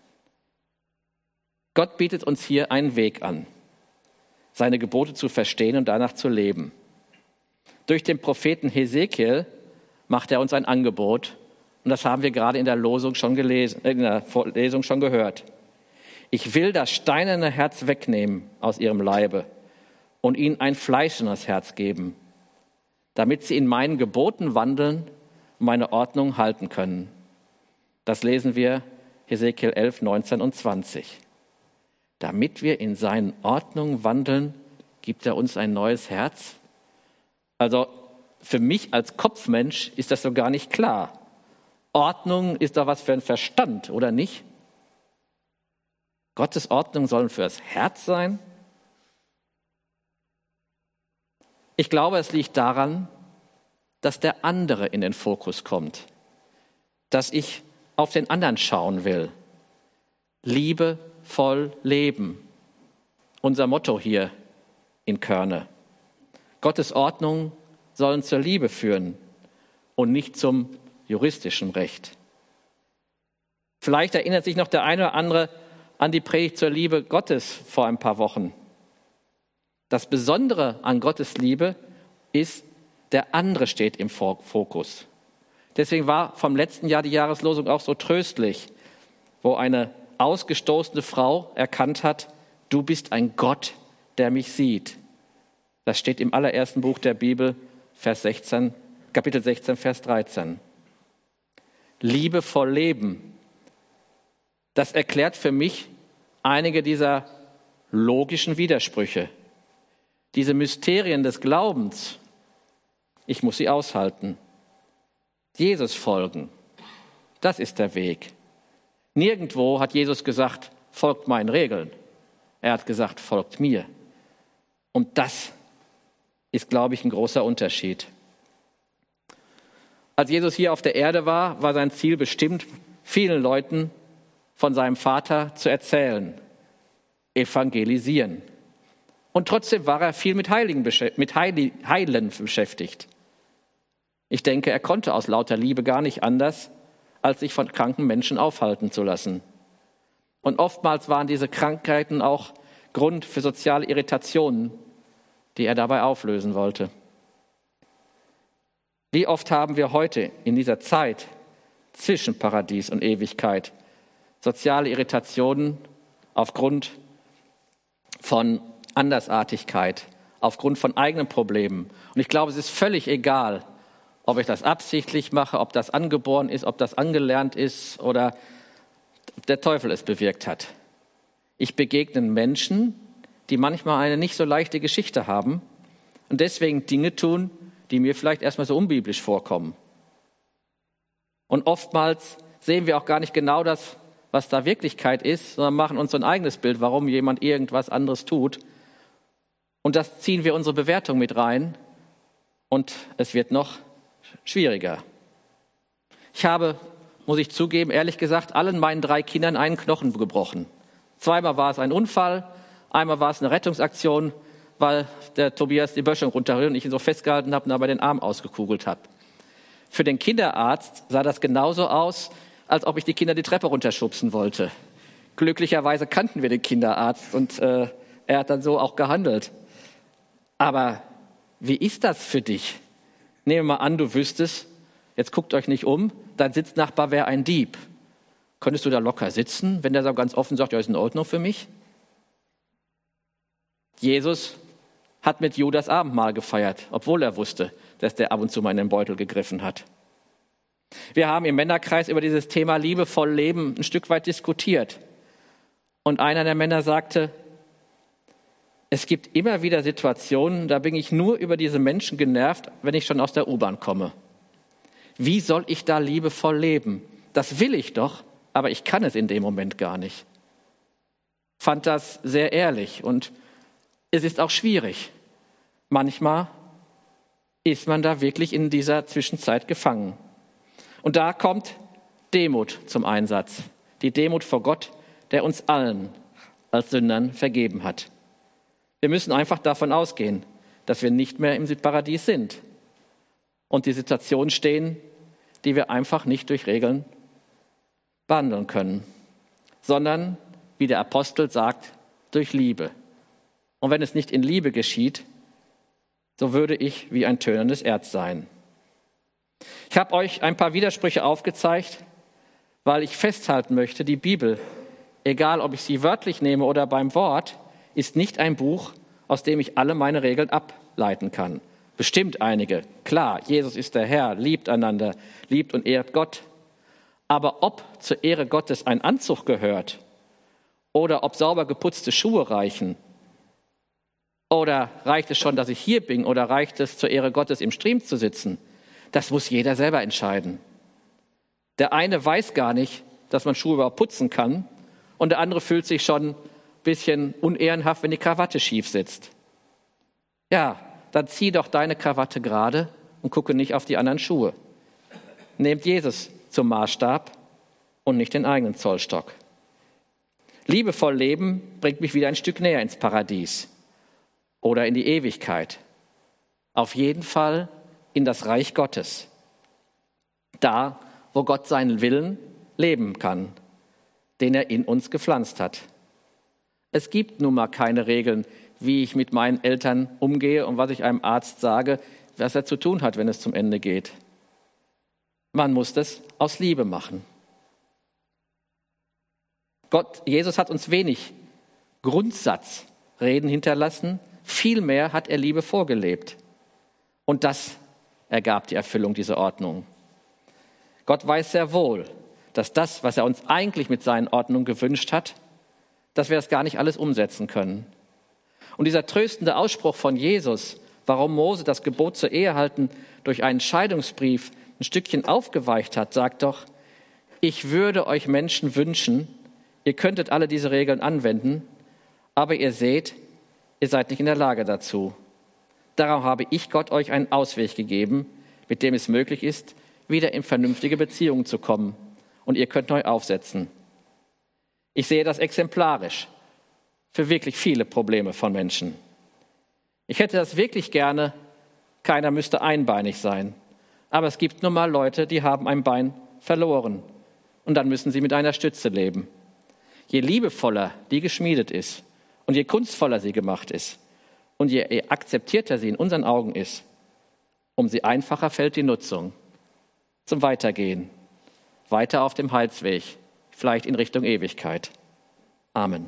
Gott bietet uns hier einen Weg an, seine Gebote zu verstehen und danach zu leben. Durch den Propheten Hesekiel macht er uns ein Angebot, und das haben wir gerade in der Losung schon gelesen, in der Lesung schon gehört. Ich will das steinerne Herz wegnehmen aus ihrem Leibe und ihnen ein fleischendes Herz geben, damit sie in meinen Geboten wandeln und meine Ordnung halten können. Das lesen wir Hesekiel elf, neunzehn und zwanzig. Damit wir in seinen Ordnungen wandeln, gibt er uns ein neues Herz. Also für mich als Kopfmensch ist das so gar nicht klar. Ordnung ist doch was für ein Verstand, oder nicht? Gottes Ordnung sollen für das Herz sein? Ich glaube, es liegt daran, dass der andere in den Fokus kommt, dass ich auf den anderen schauen will. Liebevoll leben. Unser Motto hier in Körne. Gottes Ordnung sollen zur Liebe führen und nicht zum juristischen Recht. Vielleicht erinnert sich noch der eine oder andere an die Predigt zur Liebe Gottes vor ein paar Wochen. Das Besondere an Gottes Liebe ist, Der andere steht im Fokus. Deswegen war vom letzten Jahr die Jahreslosung auch so tröstlich, wo eine ausgestoßene Frau erkannt hat, du bist ein Gott, der mich sieht. Das steht im allerersten Buch der Bibel, Vers sechzehn, Kapitel sechzehn, Vers dreizehn. Liebevoll leben. Das erklärt für mich einige dieser logischen Widersprüche. Diese Mysterien des Glaubens, ich muss sie aushalten. Jesus folgen, das ist der Weg. Nirgendwo hat Jesus gesagt, folgt meinen Regeln. Er hat gesagt, folgt mir. Und das ist, glaube ich, ein großer Unterschied. Als Jesus hier auf der Erde war, war sein Ziel bestimmt, vielen Leuten von seinem Vater zu erzählen, evangelisieren. Und trotzdem war er viel mit Heiligen, mit Heilen beschäftigt. Ich denke, er konnte aus lauter Liebe gar nicht anders, als sich von kranken Menschen aufhalten zu lassen. Und oftmals waren diese Krankheiten auch Grund für soziale Irritationen, die er dabei auflösen wollte. Wie oft haben wir heute in dieser Zeit zwischen Paradies und Ewigkeit soziale Irritationen aufgrund von Andersartigkeit, aufgrund von eigenen Problemen. Und ich glaube, es ist völlig egal, ob ich das absichtlich mache, ob das angeboren ist, ob das angelernt ist oder der Teufel es bewirkt hat. Ich begegne Menschen, die manchmal eine nicht so leichte Geschichte haben und deswegen Dinge tun, die mir vielleicht erstmal so unbiblisch vorkommen. Und oftmals sehen wir auch gar nicht genau das, was da Wirklichkeit ist, sondern machen uns so ein eigenes Bild, warum jemand irgendwas anderes tut. Und das ziehen wir unsere Bewertung mit rein und es wird noch schwieriger. Ich habe, muss ich zugeben, ehrlich gesagt, allen meinen drei Kindern einen Knochen gebrochen. Zweimal war es ein Unfall, einmal war es eine Rettungsaktion, weil der Tobias die Böschung runterrührt und ich ihn so festgehalten habe und dabei den Arm ausgekugelt habe. Für den Kinderarzt sah das genauso aus, als ob ich die Kinder die Treppe runterschubsen wollte. Glücklicherweise kannten wir den Kinderarzt und äh, er hat dann so auch gehandelt. Aber wie ist das für dich? Nehmen wir mal an, du wüsstest, jetzt guckt euch nicht um, dein Sitznachbar wäre ein Dieb. Könntest du da locker sitzen, wenn der so ganz offen sagt, ja, ist in Ordnung für mich? Jesus hat mit Judas Abendmahl gefeiert, obwohl er wusste, dass der ab und zu mal in den Beutel gegriffen hat. Wir haben im Männerkreis über dieses Thema liebevoll leben ein Stück weit diskutiert. Und einer der Männer sagte, es gibt immer wieder Situationen, da bin ich nur über diese Menschen genervt, wenn ich schon aus der U-Bahn komme. Wie soll ich da liebevoll leben? Das will ich doch, aber ich kann es in dem Moment gar nicht. Fand das sehr ehrlich und es ist auch schwierig. Manchmal ist man da wirklich in dieser Zwischenzeit gefangen. Und da kommt Demut zum Einsatz. Die Demut vor Gott, der uns allen als Sündern vergeben hat. Wir müssen einfach davon ausgehen, dass wir nicht mehr im Paradies sind und die Situation stehen, die wir einfach nicht durch Regeln behandeln können, sondern, wie der Apostel sagt, durch Liebe. Und wenn es nicht in Liebe geschieht, so würde ich wie ein tönendes Erz sein. Ich habe euch ein paar Widersprüche aufgezeigt, weil ich festhalten möchte, die Bibel, egal ob ich sie wörtlich nehme oder beim Wort, ist nicht ein Buch, aus dem ich alle meine Regeln ableiten kann. Bestimmt einige. Klar, Jesus ist der Herr, liebt einander, liebt und ehrt Gott. Aber ob zur Ehre Gottes ein Anzug gehört oder ob sauber geputzte Schuhe reichen oder reicht es schon, dass ich hier bin oder reicht es zur Ehre Gottes im Stream zu sitzen, das muss jeder selber entscheiden. Der eine weiß gar nicht, dass man Schuhe überhaupt putzen kann und der andere fühlt sich schon ein bisschen unehrenhaft, wenn die Krawatte schief sitzt. Ja, dann zieh doch deine Krawatte gerade und gucke nicht auf die anderen Schuhe. Nehmt Jesus zum Maßstab und nicht den eigenen Zollstock. Liebevoll leben bringt mich wieder ein Stück näher ins Paradies oder in die Ewigkeit. Auf jeden Fall in das Reich Gottes. Da, wo Gott seinen Willen leben kann, den er in uns gepflanzt hat. Es gibt nun mal keine Regeln, wie ich mit meinen Eltern umgehe und was ich einem Arzt sage, was er zu tun hat, wenn es zum Ende geht. Man muss das aus Liebe machen. Gott, Jesus hat uns wenig Grundsatzreden hinterlassen, vielmehr hat er Liebe vorgelebt. Und das ergab die Erfüllung dieser Ordnung. Gott weiß sehr wohl, dass das, was er uns eigentlich mit seinen Ordnungen gewünscht hat, dass wir das gar nicht alles umsetzen können. Und dieser tröstende Ausspruch von Jesus, warum Mose das Gebot zur Ehe halten durch einen Scheidungsbrief ein Stückchen aufgeweicht hat, sagt doch, ich würde euch Menschen wünschen, ihr könntet alle diese Regeln anwenden, aber ihr seht, ihr seid nicht in der Lage dazu. Darum habe ich Gott euch einen Ausweg gegeben, mit dem es möglich ist, wieder in vernünftige Beziehungen zu kommen. Und ihr könnt neu aufsetzen. Ich sehe das exemplarisch für wirklich viele Probleme von Menschen. Ich hätte das wirklich gerne, keiner müsste einbeinig sein. Aber es gibt nun mal Leute, die haben ein Bein verloren. Und dann müssen sie mit einer Stütze leben. Je liebevoller die geschmiedet ist und je kunstvoller sie gemacht ist und je akzeptierter sie in unseren Augen ist, umso einfacher fällt die Nutzung zum Weitergehen, weiter auf dem Heilsweg, vielleicht in Richtung Ewigkeit. Amen.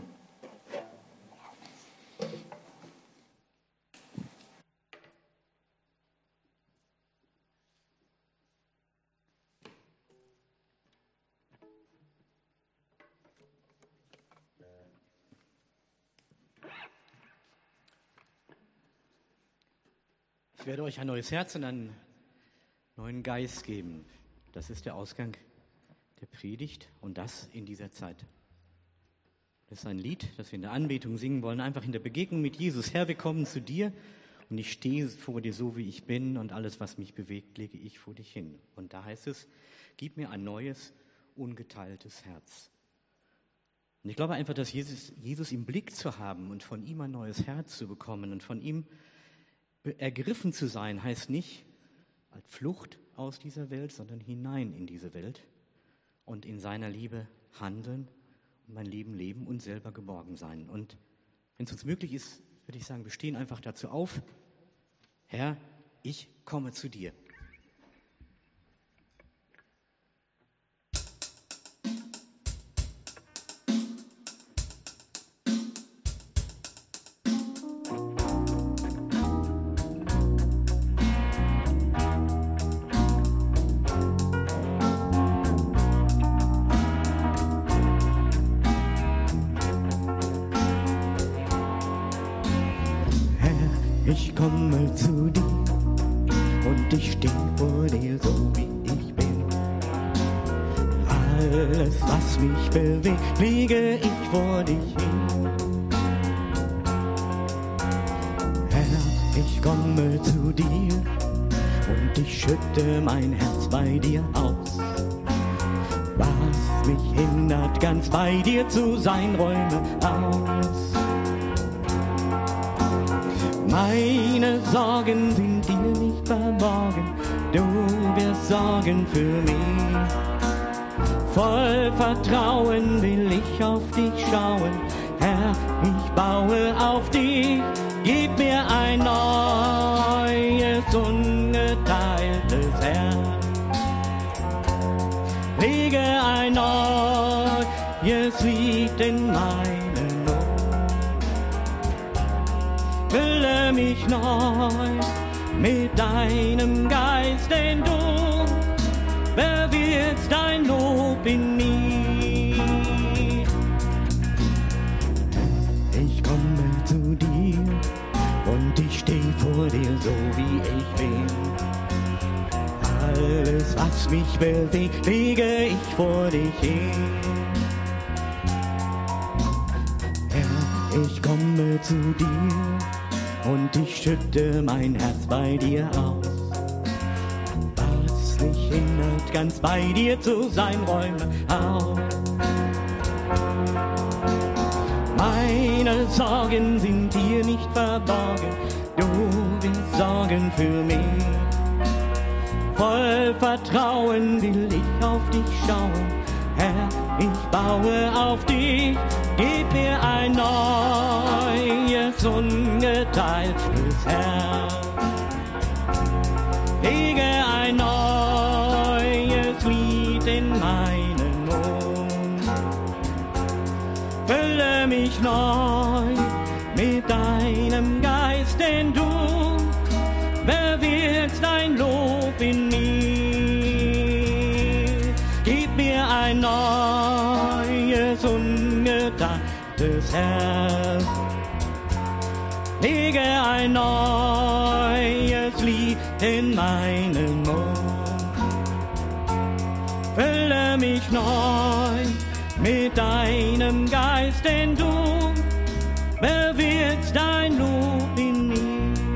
Ich werde euch ein neues Herz und einen neuen Geist geben. Das ist der Ausgang der Predigt und das in dieser Zeit. Das ist ein Lied, das wir in der Anbetung singen wollen, einfach in der Begegnung mit Jesus. Herr, wir kommen zu dir und ich stehe vor dir so, wie ich bin und alles, was mich bewegt, lege ich vor dich hin. Und da heißt es, gib mir ein neues, ungeteiltes Herz. Und ich glaube einfach, dass Jesus, Jesus im Blick zu haben und von ihm ein neues Herz zu bekommen und von ihm ergriffen zu sein, heißt nicht als Flucht aus dieser Welt, sondern hinein in diese Welt und in seiner Liebe handeln und mein Leben leben und selber geborgen sein. Und wenn es uns möglich ist, würde ich sagen, wir stehen einfach dazu auf. Herr, ich komme zu dir. Ich komme zu dir und ich stehe vor dir so wie ich bin. Alles, was mich bewegt, lege ich vor dich hin. Herr, ich komme zu dir und ich schütte mein Herz bei dir aus. Was mich hindert, ganz bei dir zu sein, räume aus. Meine Sorgen sind dir nicht verborgen, du wirst sorgen für mich. Voll Vertrauen will ich auf dich schauen, Herr, ich baue auf dich. Gib mir ein neues, ungeteiltes Herz. Lege ein neues Lied in meine Not. Fülle mich neu mit deinem Geist, denn du bewirkst dein Lob in mir. Ich komme zu dir und ich stehe vor dir so wie ich bin. Alles, was mich bewegt, lege ich vor dich hin. Herr, ich komme zu dir und ich schütte mein Herz bei dir aus. Was mich hindert, ganz bei dir zu sein, räume auf. Meine Sorgen sind dir nicht verborgen, du willst sorgen für mich. Voll Vertrauen will ich auf dich schauen, Herr, ich baue auf dich. Gib mir ein neues, ungeteiltes Herz. mich neu mit deinem Geist, denn du bewirkst dein Lob in mir. Gib mir ein neues, ungedachtes Herz, lege ein neues Lied in meinen Mund, fülle mich neu mit deinem Geist, denn du bewirkst dein Lob in mir.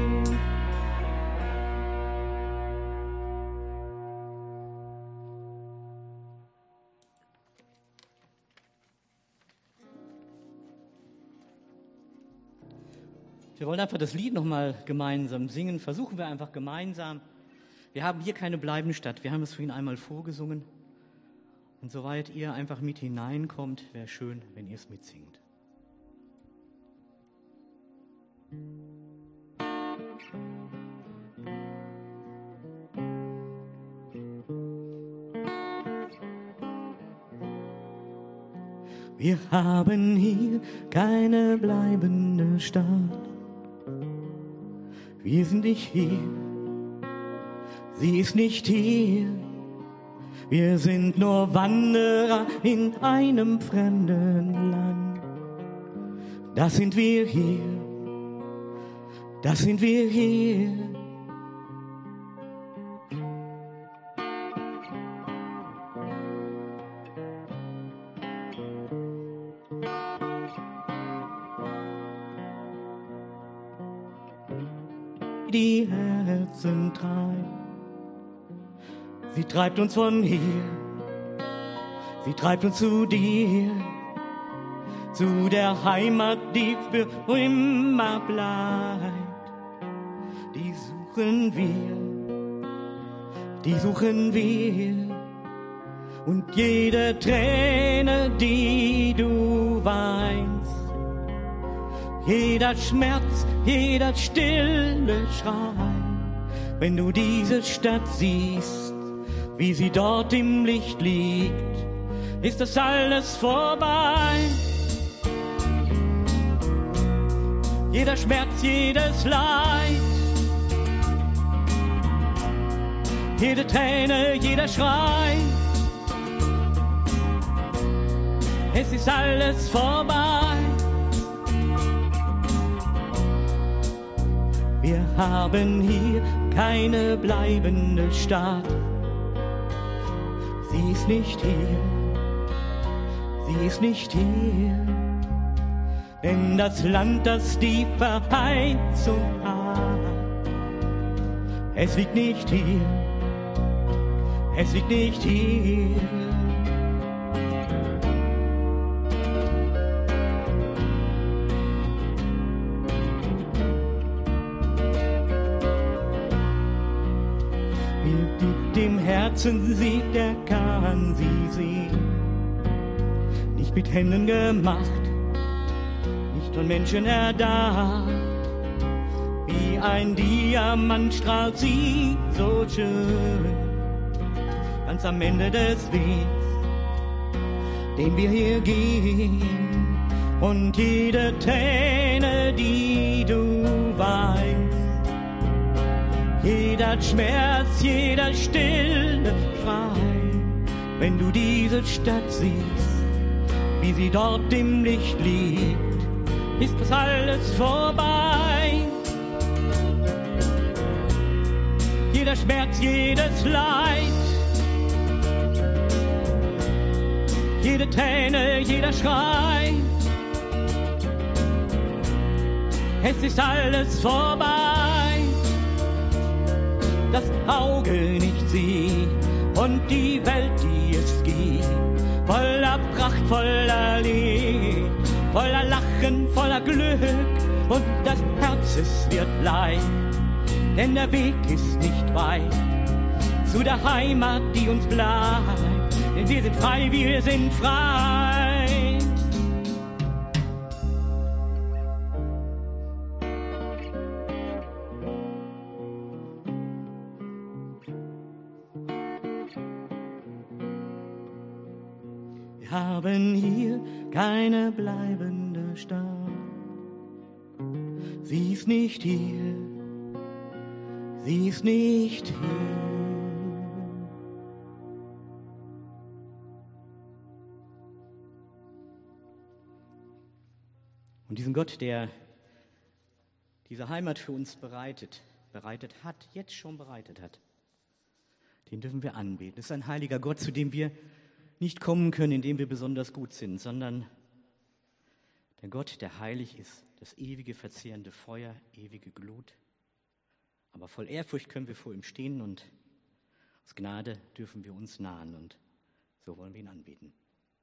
Wir wollen einfach das Lied nochmal gemeinsam singen. Versuchen wir einfach gemeinsam. Wir haben hier keine bleibende Stadt. Wir haben es vorhin einmal vorgesungen. Und soweit ihr einfach mit hineinkommt, wäre schön, wenn ihr es mitsingt. Wir haben hier keine bleibende Stadt. Wir sind nicht hier, sie ist nicht hier. Wir sind nur Wanderer in einem fremden Land. Das sind wir hier, das sind wir hier. Die Herzen treibt, sie treibt uns von hier, sie treibt uns zu dir, zu der Heimat, die für immer bleibt. Die suchen wir, die suchen wir, und jede Träne, die du weinst, jeder Schmerz, jeder stille Schrei, wenn du diese Stadt siehst, wie sie dort im Licht liegt, ist das alles vorbei. Jeder Schmerz, jedes Leid, jede Träne, jeder Schrei, es ist alles vorbei. Wir haben hier keine bleibende Stadt. Sie ist nicht hier, sie ist nicht hier. Denn das Land, das die Verheißung hat, es liegt nicht hier, es liegt nicht hier. Im Herzen sieht, der kann sie sehen. Nicht mit Händen gemacht, nicht von Menschen erdacht. Wie ein Diamant strahlt sie so schön, ganz am Ende des Wegs, den wir hier gehen. Und jede Träne, die du weinst, jeder Schmerz, jeder stille Schrei, wenn du diese Stadt siehst, wie sie dort im Licht liegt, ist das alles vorbei. Jeder Schmerz, jedes Leid, jede Träne, jeder Schrei, es ist alles vorbei. Das Auge nicht sieht und die Welt, die es gibt, voller Pracht, voller Lied, voller Lachen, voller Glück, und das Herz, es wird leicht, denn der Weg ist nicht weit zu der Heimat, die uns bleibt, denn wir sind frei, wir sind frei. Wir haben hier keine bleibende starb. Sie ist nicht hier, sie ist nicht hier. Und diesen Gott, der diese Heimat für uns bereitet, bereitet hat, jetzt schon bereitet hat, den dürfen wir anbeten. Das ist ein heiliger Gott, zu dem wir nicht kommen können, indem wir besonders gut sind, sondern der Gott, der heilig ist, das ewige, verzehrende Feuer, ewige Glut. Aber voll Ehrfurcht können wir vor ihm stehen und aus Gnade dürfen wir uns nahen und so wollen wir ihn anbeten.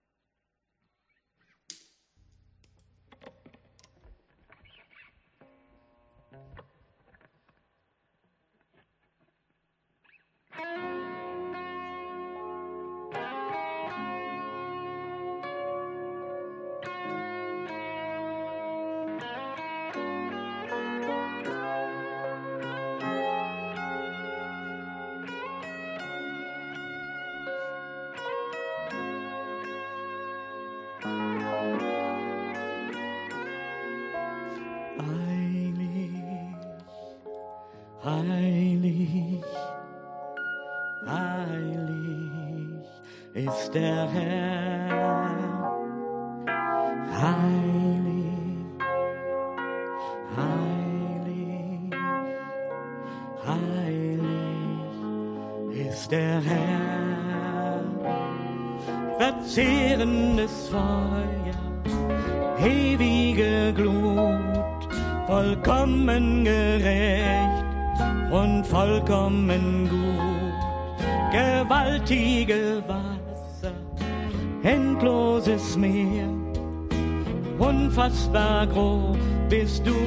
Heilig, heilig ist der Herr. Heilig, heilig, heilig ist der Herr. Verzehrendes Feuer, ewige Glut, vollkommen gerecht und vollkommen gut, gewaltige Wasser, endloses Meer, unfassbar groß bist du,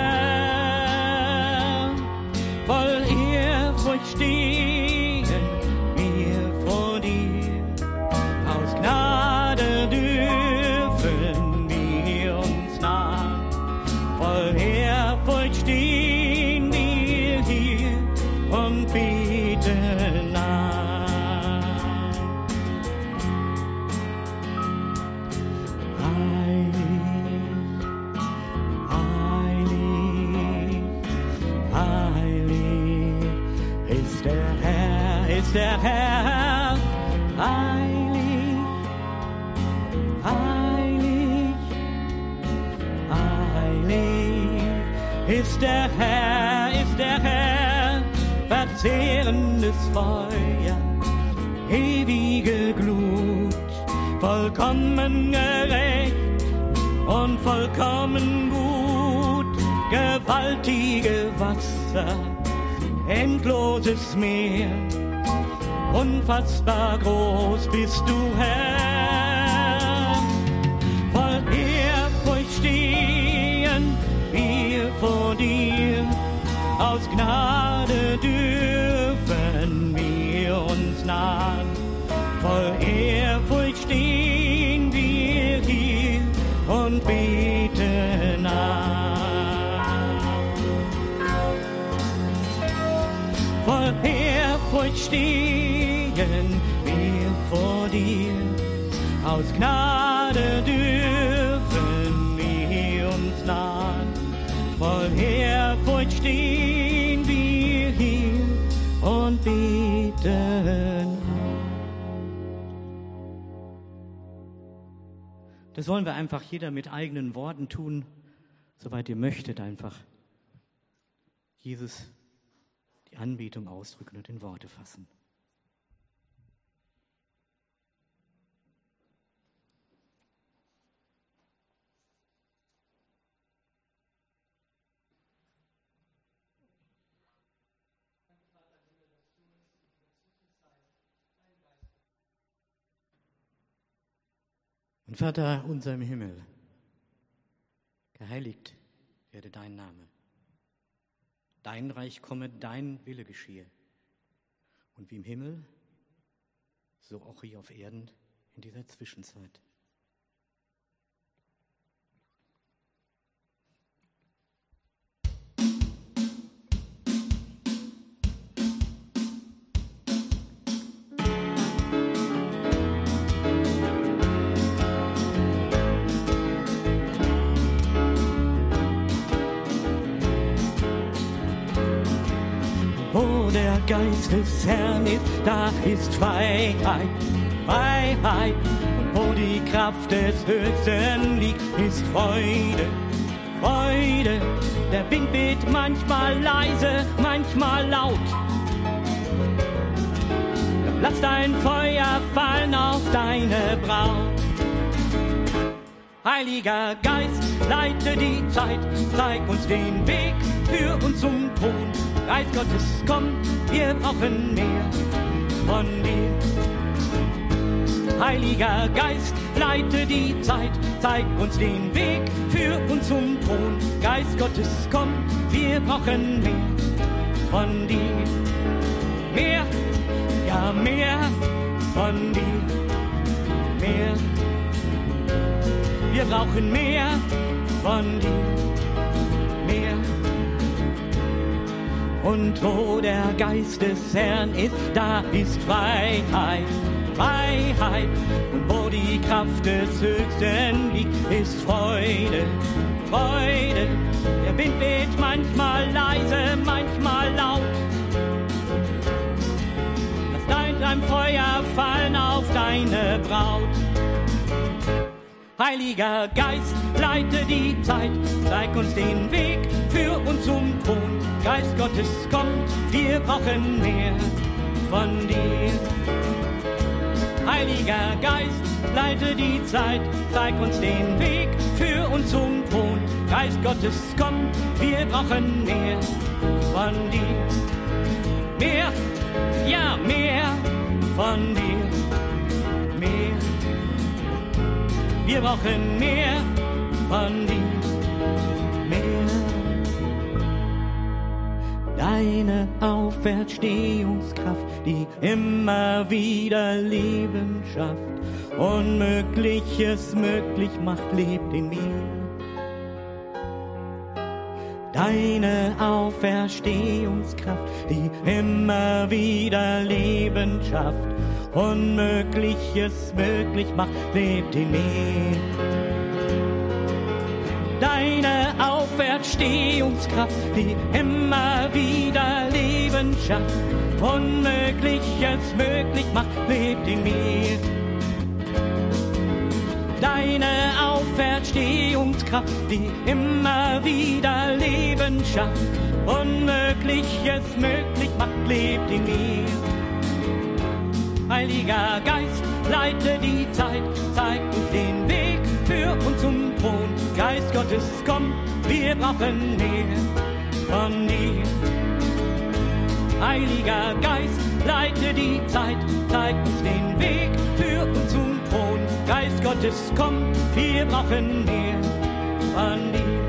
Herr. Voll Ehrfurcht stehen wir vor dir, aus Gnade dürfen wir uns nahen. Voll Ehrfurcht stehen wir hier und bieten an. Heilig, heilig, heilig ist der Herr, ist der Herr. Heilig, heilig, heilig ist der Herr, ist der Herr. Verzehrendes Feuer, ewige Glut, vollkommen gerecht und vollkommen gut, gewaltige Wasser, endloses Meer, unfassbar groß bist du, Herr. Voll Ehrfurcht stehen wir vor dir, aus Gnade dürfen wir uns nahen. Voll Ehrfurcht stehen wir hier und beten an. Voll Ehrfurcht stehen wir vor dir, aus Gnade dürfen wir uns nahen. Voll Ehrfurcht stehen wir hier und beten. Das wollen wir einfach jeder mit eigenen Worten tun, soweit ihr möchtet, einfach Jesus die Anbetung ausdrücken und in Worte fassen. Und Vater unser im Himmel, geheiligt werde dein Name. Dein Reich komme, dein Wille geschehe. Und wie im Himmel, so auch hier auf Erden in dieser Zwischenzeit. Wo der Geist des Herrn ist, da ist Freiheit, Freiheit. Und wo die Kraft des Höchsten liegt, ist Freude, Freude. Der Wind weht manchmal leise, manchmal laut. Lass dein Feuer fallen auf deine Braut. Heiliger Geist, leite die Zeit, zeig uns den Weg, führ uns zum Thron. Geist Gottes, komm, wir brauchen mehr von dir. Heiliger Geist, leite die Zeit, zeig uns den Weg, führ uns zum Thron. Geist Gottes, komm, wir brauchen mehr von dir. Mehr, ja mehr von dir, mehr. Wir brauchen mehr von dir, mehr. Und wo der Geist des Herrn ist, da ist Freiheit, Freiheit. Und wo die Kraft des Höchsten liegt, ist Freude, Freude. Der Wind weht manchmal leise, manchmal laut. Lass dein, dein Feuer fallen auf deine Braut. Heiliger Geist, leite die Zeit, zeig uns den Weg, führ uns zum Thron. Geist Gottes, komm, wir brauchen mehr von dir. Heiliger Geist, leite die Zeit, zeig uns den Weg, führ uns zum Thron. Geist Gottes, komm, wir brauchen mehr von dir. Mehr, ja mehr von dir, mehr. Wir brauchen mehr von dir, mehr. Deine Auferstehungskraft, die immer wieder Leben schafft, Unmögliches möglich macht, lebt in mir. Deine Auferstehungskraft, die immer wieder Leben schafft, Unmögliches möglich macht, lebt in mir. Deine Auferstehungskraft, die immer wieder Leben schafft, Unmögliches möglich macht, lebt in mir. Deine Auferstehungskraft, die immer wieder Leben schafft, Unmögliches möglich macht, lebt in mir. Heiliger Geist, leite die Zeit, zeig uns den Weg, führ uns zum Thron. Geist Gottes, komm, wir brauchen mehr von dir. Heiliger Geist, leite die Zeit, zeig uns den Weg, führ uns zum Thron. Geist Gottes, komm, wir brauchen mehr von dir.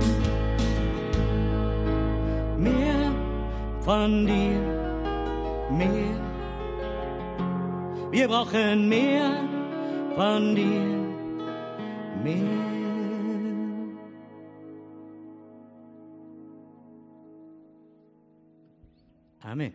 Mehr von dir, mehr. Wir brauchen mehr von dir, mehr. Amen.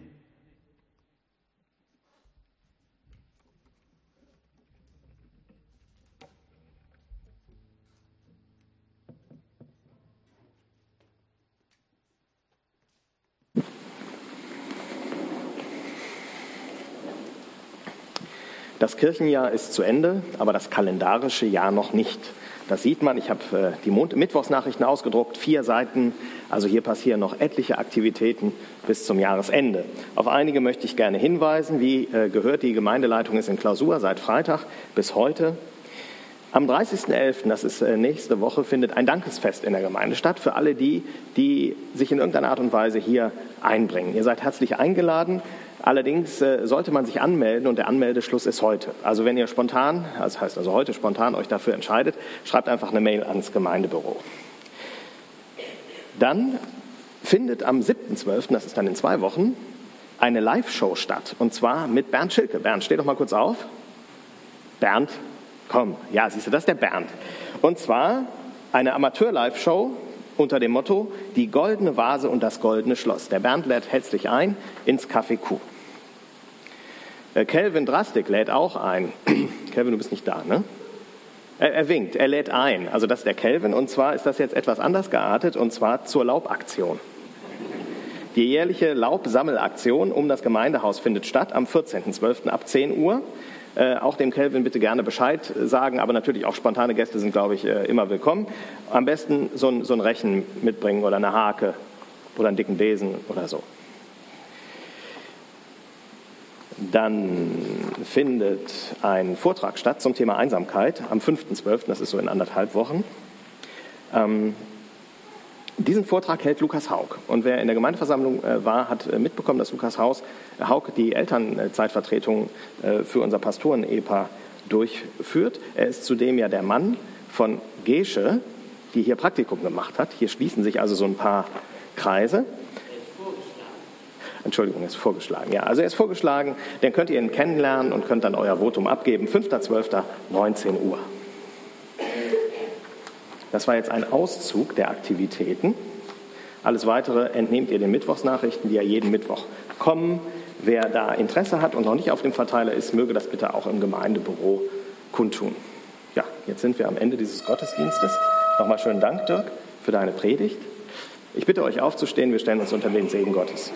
Das Kirchenjahr ist zu Ende, aber das kalendarische Jahr noch nicht. Das sieht man, ich habe äh, die Mond- Mittwochsnachrichten ausgedruckt, vier Seiten. Also hier passieren noch etliche Aktivitäten bis zum Jahresende. Auf einige möchte ich gerne hinweisen. Wie äh, gehört, die Gemeindeleitung ist in Klausur seit Freitag bis heute. Am dreißigsten elften, das ist äh, nächste Woche, findet ein Dankesfest in der Gemeinde statt für alle die, die sich in irgendeiner Art und Weise hier einbringen. Ihr seid herzlich eingeladen. Allerdings äh, sollte man sich anmelden und der Anmeldeschluss ist heute. Also wenn ihr spontan, das heißt also heute spontan euch dafür entscheidet, schreibt einfach eine Mail ans Gemeindebüro. Dann findet am siebten zwölften, das ist dann in zwei Wochen, eine Live-Show statt. Und zwar mit Bernd Schilke. Bernd, steh doch mal kurz auf. Bernd, komm. Ja, siehst du, das ist der Bernd. Und zwar eine Amateur-Live-Show unter dem Motto Die goldene Vase und das goldene Schloss. Der Bernd lädt herzlich ein ins Café Q. Kelvin Drastik lädt auch ein. Kelvin, du bist nicht da, ne? Er, er winkt, er lädt ein. Also das ist der Kelvin. Und zwar ist das jetzt etwas anders geartet, und zwar zur Laubaktion. Die jährliche Laubsammelaktion um das Gemeindehaus findet statt am vierzehnten zwölften ab zehn Uhr. Äh, auch dem Kelvin bitte gerne Bescheid sagen, aber natürlich auch spontane Gäste sind, glaube ich, äh, immer willkommen. Am besten so ein, so ein Rechen mitbringen oder eine Hake oder einen dicken Besen oder so. Dann findet ein Vortrag statt zum Thema Einsamkeit am fünften zwölften, das ist so in anderthalb Wochen. Ähm, diesen Vortrag hält Lukas Haug. Und wer in der Gemeindeversammlung äh, war, hat äh, mitbekommen, dass Lukas Haus, äh, Haug die Elternzeitvertretung äh, für unser Pastoren-Ehepaar durchführt. Er ist zudem ja der Mann von Gesche, die hier Praktikum gemacht hat. Hier schließen sich also so ein paar Kreise. Entschuldigung, er ist vorgeschlagen. Ja, also er ist vorgeschlagen, den könnt ihr ihn kennenlernen und könnt dann euer Votum abgeben. fünfter zwölfter neunzehn Uhr. Das war jetzt ein Auszug der Aktivitäten. Alles Weitere entnehmt ihr den Mittwochsnachrichten, die ja jeden Mittwoch kommen. Wer da Interesse hat und noch nicht auf dem Verteiler ist, möge das bitte auch im Gemeindebüro kundtun. Ja, jetzt sind wir am Ende dieses Gottesdienstes. Nochmal schönen Dank, Dirk, für deine Predigt. Ich bitte euch aufzustehen, wir stellen uns unter den Segen Gottes.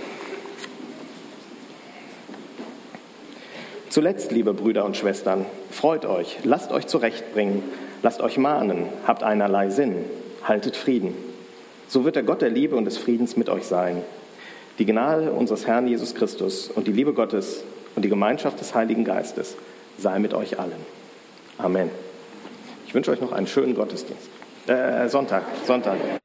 Zuletzt, liebe Brüder und Schwestern, freut euch, lasst euch zurechtbringen, lasst euch mahnen, habt einerlei Sinn, haltet Frieden. So wird der Gott der Liebe und des Friedens mit euch sein. Die Gnade unseres Herrn Jesus Christus und die Liebe Gottes und die Gemeinschaft des Heiligen Geistes sei mit euch allen. Amen. Ich wünsche euch noch einen schönen Gottesdienst. Äh, Sonntag, Sonntag.